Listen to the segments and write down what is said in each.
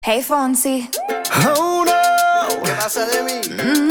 Hey Fonsi. Oh no. ¿Qué pasa de mí?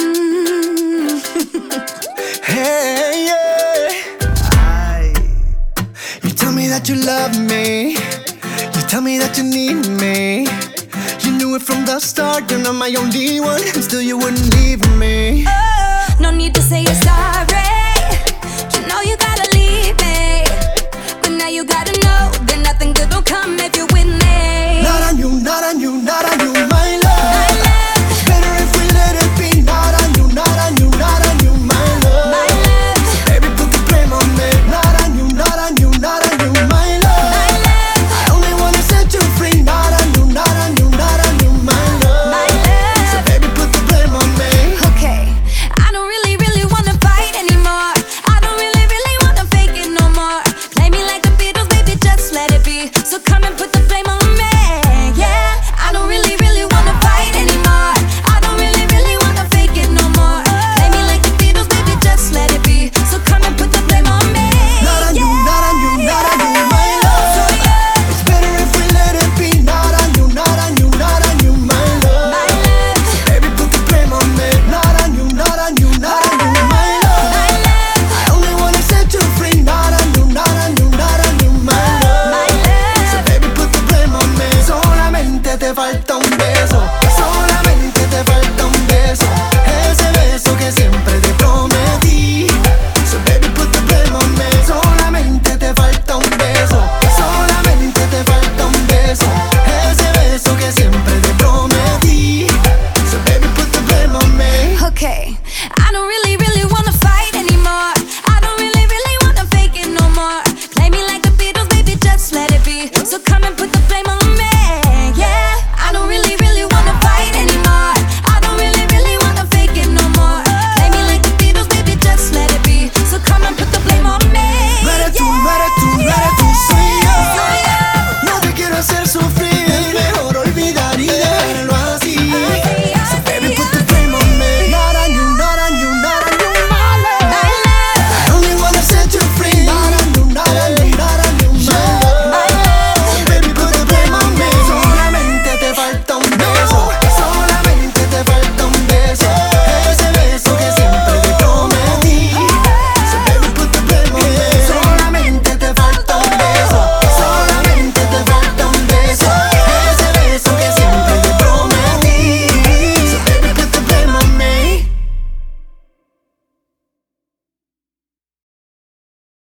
Hey, yeah. Ay, You tell me that you love me. You tell me that you need me. You knew it from the start. You're not my only one, and still you wouldn't leave me. No need to say you're sorry. You know you gotta leave me, but now you gotta know that nothing good will come if you're with me. Not on you, not on you, not on you, my love. My love, It's better if we let it be. Not on you, not on you, not on you, my love. my love, Baby, put the blame on me. Not on you, not on you, not on you, my love. my love, I only wanna set you free. Not on you, not on you, not on you, my love. my So love. baby, put the blame on me. Okay, I don't really wanna fight anymore. I don't really wanna fake it no more. Play me like the Beatles, baby, just let it be. So come and put the blame on me. Yeah, I don't really wanna fight anymore. I don't really wanna fake it no more. Play me like the Beatles, baby, just let it be. So come and put the blame on me. Not on you, not on you, not on you, my love. So yeah, It's better if we let it be. Not on you, not on you, not on you, my love. my love, Baby, put the blame on me. Not on you, not on you, not on you, my love. my love, I only wanna set you free. Not on you, not on you, not on you, my love. my love. So baby, put the blame on me. Solamente te falta un beso.